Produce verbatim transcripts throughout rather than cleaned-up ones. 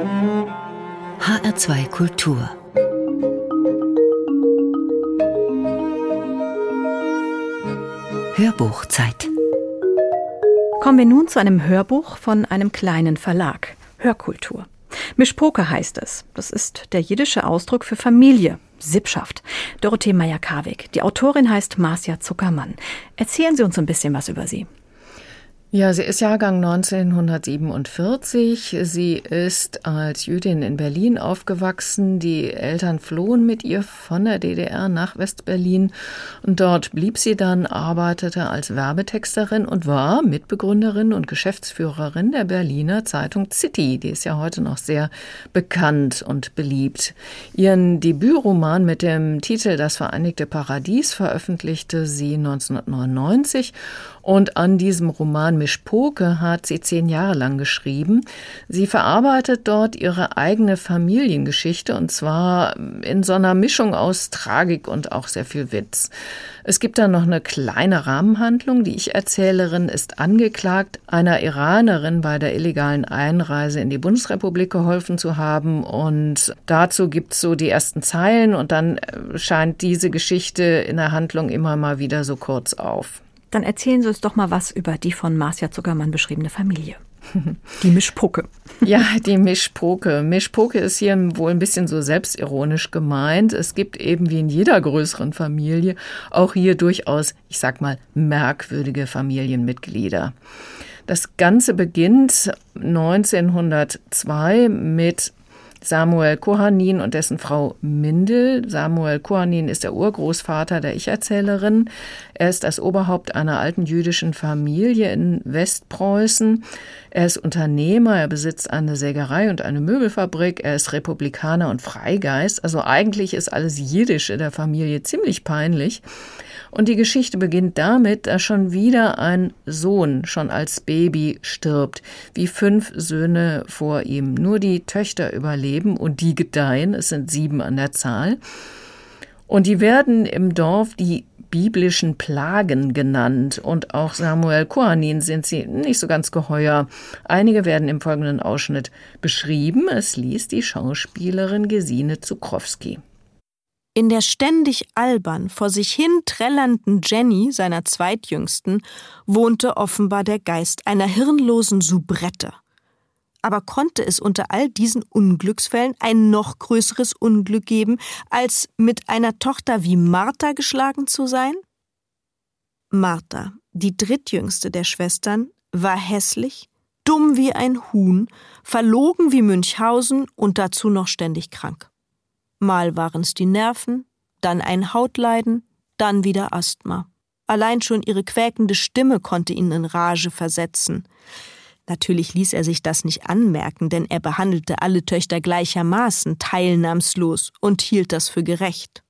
H R zwei Kultur. Hörbuchzeit. Kommen wir nun zu einem Hörbuch von einem kleinen Verlag. Hörkultur. Mischpoke heißt es. Das ist der jiddische Ausdruck für Familie, Sippschaft. Dorothee Meyer-Karwig. Die Autorin heißt Marcia Zuckermann. Erzählen Sie uns ein bisschen was über sie. Ja, sie ist Jahrgang neunzehnhundertsiebenundvierzig. Sie ist als Jüdin in Berlin aufgewachsen. Die Eltern flohen mit ihr von der D D R nach West-Berlin. Und dort blieb sie dann, arbeitete als Werbetexterin und war Mitbegründerin und Geschäftsführerin der Berliner Zeitung City. Die ist ja heute noch sehr bekannt und beliebt. Ihren Debütroman mit dem Titel Das Vereinigte Paradies veröffentlichte sie neunzehnhundertneunundneunzig. Und an diesem Roman Mischpoke hat sie zehn Jahre lang geschrieben. Sie verarbeitet dort ihre eigene Familiengeschichte, und zwar in so einer Mischung aus Tragik und auch sehr viel Witz. Es gibt dann noch eine kleine Rahmenhandlung. Die Ich-Erzählerin ist angeklagt, einer Iranerin bei der illegalen Einreise in die Bundesrepublik geholfen zu haben. Und dazu gibt es so die ersten Zeilen, und dann scheint diese Geschichte in der Handlung immer mal wieder so kurz auf. Dann erzählen Sie uns doch mal was über die von Marcia Zuckermann beschriebene Familie. Die Mischpoke. Ja, die Mischpoke. Mischpoke ist hier wohl ein bisschen so selbstironisch gemeint. Es gibt eben wie in jeder größeren Familie auch hier durchaus, ich sag mal, merkwürdige Familienmitglieder. Das Ganze beginnt neunzehnhundertzwei mit Samuel Kohanin und dessen Frau Mindel. Samuel Kohanin ist der Urgroßvater der Ich-Erzählerin. Er ist das Oberhaupt einer alten jüdischen Familie in Westpreußen. Er ist Unternehmer, er besitzt eine Sägerei und eine Möbelfabrik. Er ist Republikaner und Freigeist. Also eigentlich ist alles Jiddische der Familie ziemlich peinlich. Und die Geschichte beginnt damit, dass schon wieder ein Sohn schon als Baby stirbt, wie fünf Söhne vor ihm. Nur die Töchter überleben und die gedeihen, es sind sieben an der Zahl. Und die werden im Dorf die biblischen Plagen genannt. Und auch Samuel Kohanin sind sie nicht so ganz geheuer. Einige werden im folgenden Ausschnitt beschrieben. Es liest die Schauspielerin Gesine Zukrowski. In der ständig albern vor sich hin trällernden Jenny, seiner Zweitjüngsten, wohnte offenbar der Geist einer hirnlosen Soubrette. Aber konnte es unter all diesen Unglücksfällen ein noch größeres Unglück geben, als mit einer Tochter wie Martha geschlagen zu sein? Martha, die drittjüngste der Schwestern, war hässlich, dumm wie ein Huhn, verlogen wie Münchhausen und dazu noch ständig krank. Mal waren's die Nerven, dann ein Hautleiden, dann wieder Asthma. Allein schon ihre quäkende Stimme konnte ihn in Rage versetzen. Natürlich ließ er sich das nicht anmerken, denn er behandelte alle Töchter gleichermaßen teilnahmslos und hielt das für gerecht.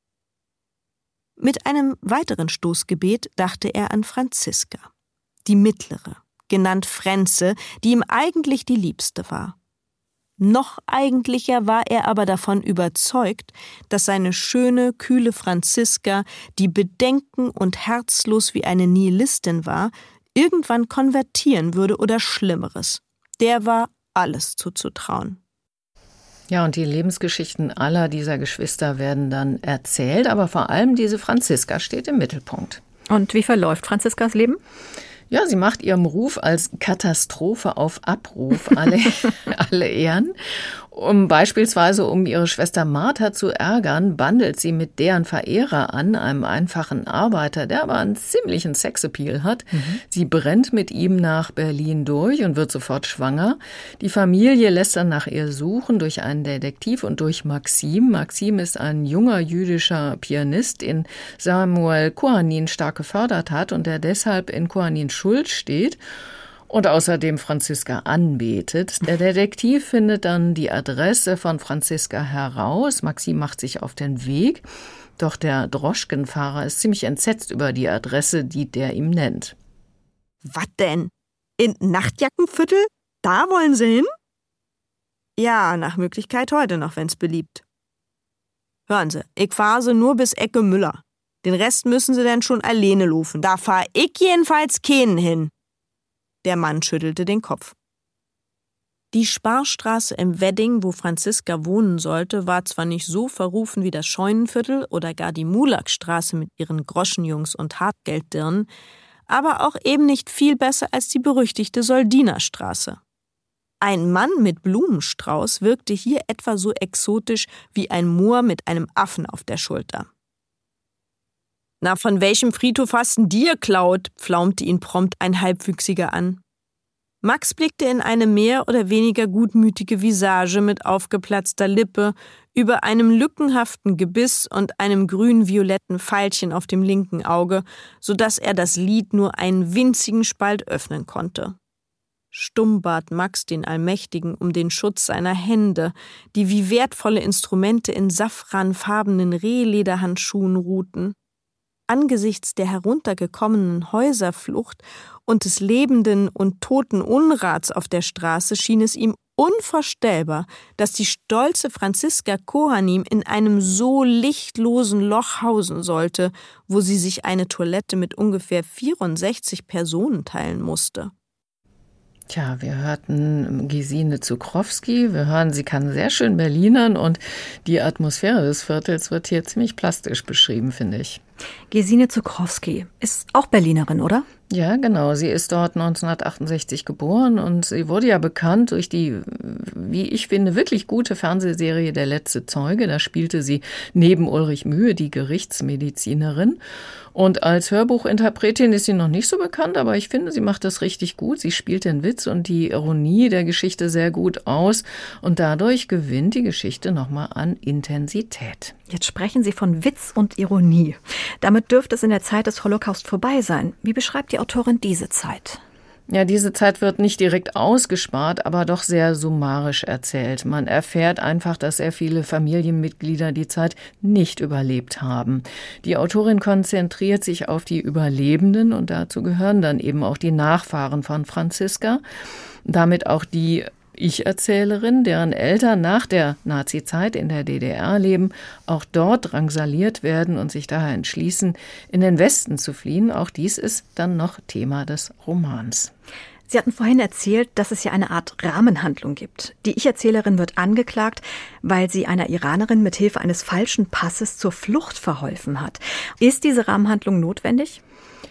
Mit einem weiteren Stoßgebet dachte er an Franziska, die mittlere, genannt Fränze, die ihm eigentlich die liebste war. Noch eigentlicher war er aber davon überzeugt, dass seine schöne, kühle Franziska, die bedenken und herzlos wie eine Nihilistin war, irgendwann konvertieren würde oder Schlimmeres. Der war alles zuzutrauen. Ja, und die Lebensgeschichten aller dieser Geschwister werden dann erzählt, aber vor allem diese Franziska steht im Mittelpunkt. Und wie verläuft Franziskas Leben? Ja, sie macht ihrem Ruf als Katastrophe auf Abruf alle, alle Ehren. Um beispielsweise um ihre Schwester Martha zu ärgern, bandelt sie mit deren Verehrer an, einem einfachen Arbeiter, der aber einen ziemlichen Sexappeal hat. Mhm. Sie brennt mit ihm nach Berlin durch und wird sofort schwanger. Die Familie lässt dann nach ihr suchen durch einen Detektiv und durch Maxim. Maxim ist ein junger jüdischer Pianist, den Samuel Kohanin stark gefördert hat und der deshalb in Kohanins Schuld steht. Und außerdem Franziska anbetet. Der Detektiv findet dann die Adresse von Franziska heraus. Maxim macht sich auf den Weg. Doch der Droschkenfahrer ist ziemlich entsetzt über die Adresse, die der ihm nennt. Was denn? In Nachtjackenviertel? Da wollen Sie hin? Ja, nach Möglichkeit heute noch, wenn's beliebt. Hören Sie, ich fahre Sie nur bis Ecke Müller. Den Rest müssen Sie dann schon alleine laufen. Da fahr ich jedenfalls keinen hin. Der Mann schüttelte den Kopf. Die Sparstraße im Wedding, wo Franziska wohnen sollte, war zwar nicht so verrufen wie das Scheunenviertel oder gar die Mulakstraße mit ihren Groschenjungs und Hartgelddirnen, aber auch eben nicht viel besser als die berüchtigte Soldinerstraße. Ein Mann mit Blumenstrauß wirkte hier etwa so exotisch wie ein Moor mit einem Affen auf der Schulter. »Na, von welchem Friedhof hast denn dir klaut?« pflaumte ihn prompt ein Halbwüchsiger an. Max blickte in eine mehr oder weniger gutmütige Visage mit aufgeplatzter Lippe, über einem lückenhaften Gebiss und einem grün-violetten Pfeilchen auf dem linken Auge, so dass er das Lid nur einen winzigen Spalt öffnen konnte. Stumm bat Max den Allmächtigen um den Schutz seiner Hände, die wie wertvolle Instrumente in safranfarbenen Rehlederhandschuhen ruhten. Angesichts der heruntergekommenen Häuserflucht und des lebenden und toten Unrats auf der Straße schien es ihm unvorstellbar, dass die stolze Franziska Kohanim in einem so lichtlosen Loch hausen sollte, wo sie sich eine Toilette mit ungefähr vierundsechzig Personen teilen musste. Tja, wir hörten Gesine Zuchrowski, wir hören, sie kann sehr schön Berlinern und die Atmosphäre des Viertels wird hier ziemlich plastisch beschrieben, finde ich. Gesine Zuchrowski ist auch Berlinerin, oder? Ja, genau. Sie ist dort neunzehnhundertachtundsechzig geboren und sie wurde ja bekannt durch die, wie ich finde, wirklich gute Fernsehserie Der letzte Zeuge. Da spielte sie neben Ulrich Mühe die Gerichtsmedizinerin. Und als Hörbuchinterpretin ist sie noch nicht so bekannt, aber ich finde, sie macht das richtig gut. Sie spielt den Witz und die Ironie der Geschichte sehr gut aus und dadurch gewinnt die Geschichte nochmal an Intensität. Jetzt sprechen Sie von Witz und Ironie. Damit dürfte es in der Zeit des Holocaust vorbei sein. Wie beschreibt die Autorin diese Zeit? Ja, diese Zeit wird nicht direkt ausgespart, aber doch sehr summarisch erzählt. Man erfährt einfach, dass sehr viele Familienmitglieder die Zeit nicht überlebt haben. Die Autorin konzentriert sich auf die Überlebenden und dazu gehören dann eben auch die Nachfahren von Franziska, damit auch die Ich-Erzählerin, deren Eltern nach der Nazizeit in der D D R leben, auch dort drangsaliert werden und sich daher entschließen, in den Westen zu fliehen. Auch dies ist dann noch Thema des Romans. Sie hatten vorhin erzählt, dass es ja eine Art Rahmenhandlung gibt. Die Ich-Erzählerin wird angeklagt, weil sie einer Iranerin mit Hilfe eines falschen Passes zur Flucht verholfen hat. Ist diese Rahmenhandlung notwendig?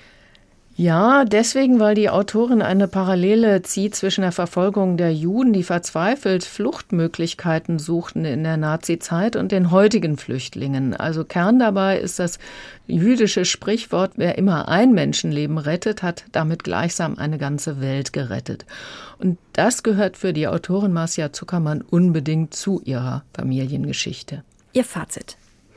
Ja, deswegen, weil die Autorin eine Parallele zieht zwischen der Verfolgung der Juden, die verzweifelt Fluchtmöglichkeiten suchten in der Nazizeit, und den heutigen Flüchtlingen. Also Kern dabei ist das jüdische Sprichwort, wer immer ein Menschenleben rettet, hat damit gleichsam eine ganze Welt gerettet. Und das gehört für die Autorin Marcia Zuckermann unbedingt zu ihrer Familiengeschichte. Ihr Fazit?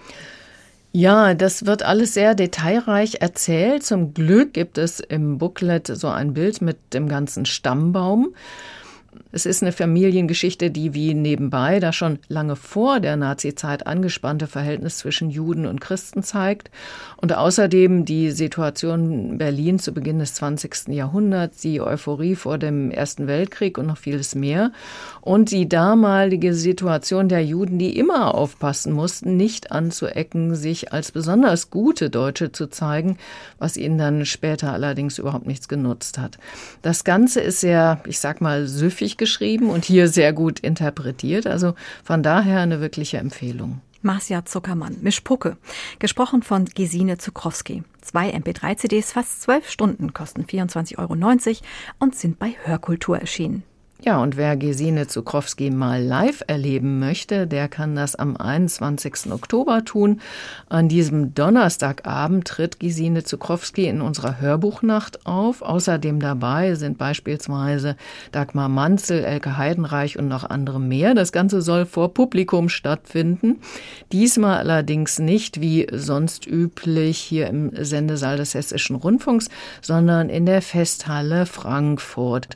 Ja, das wird alles sehr detailreich erzählt. Zum Glück gibt es im Booklet so ein Bild mit dem ganzen Stammbaum. Es ist eine Familiengeschichte, die wie nebenbei das schon lange vor der Nazizeit angespannte Verhältnis zwischen Juden und Christen zeigt und außerdem die Situation Berlin zu Beginn des zwanzigsten Jahrhunderts, die Euphorie vor dem Ersten Weltkrieg und noch vieles mehr und die damalige Situation der Juden, die immer aufpassen mussten, nicht anzuecken, sich als besonders gute Deutsche zu zeigen, was ihnen dann später allerdings überhaupt nichts genutzt hat. Das Ganze ist sehr, ich sag mal, süffig geschrieben und hier sehr gut interpretiert. Also von daher eine wirkliche Empfehlung. Marcia Zuckermann, Mischpucke, gesprochen von Gesine Zuchrowski. Zwei M P drei C Ds, fast zwölf Stunden, kosten vierundzwanzig Euro neunzig und sind bei Hörkultur erschienen. Ja, und wer Gesine Zuchrowski mal live erleben möchte, der kann das am einundzwanzigsten Oktober tun. An diesem Donnerstagabend tritt Gesine Zuchrowski in unserer Hörbuchnacht auf. Außerdem dabei sind beispielsweise Dagmar Manzel, Elke Heidenreich und noch andere mehr. Das Ganze soll vor Publikum stattfinden. Diesmal allerdings nicht wie sonst üblich hier im Sendesaal des Hessischen Rundfunks, sondern in der Festhalle Frankfurt.